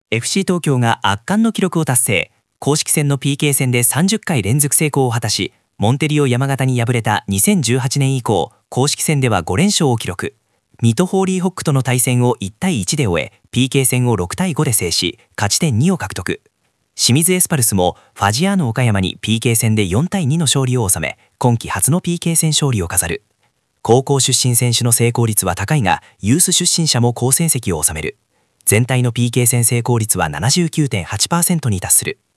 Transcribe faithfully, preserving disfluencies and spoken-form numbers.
エフシー 東京が圧巻の記録を達成。公式戦の ピーケー 戦でさんじゅっかい連続成功を果たし、モンテリオ山形に敗れたにせんじゅうはちねん以降、公式戦ではごれんしょうを記録。水戸ホーリーホックとの対戦をいちたいいちで終え、ピーケー 戦をろくたいごで制し、勝ち点にを獲得。清水エスパルスもファジアーノ岡山に ピーケー 戦でよんたいにの勝利を収め、今季初の ピーケー 戦勝利を飾る。高校出身選手の成功率は高いが、ユース出身者も好成績を収める。全体の ピーケー 戦成功率は ななじゅうきゅうてんはちパーセント に達する。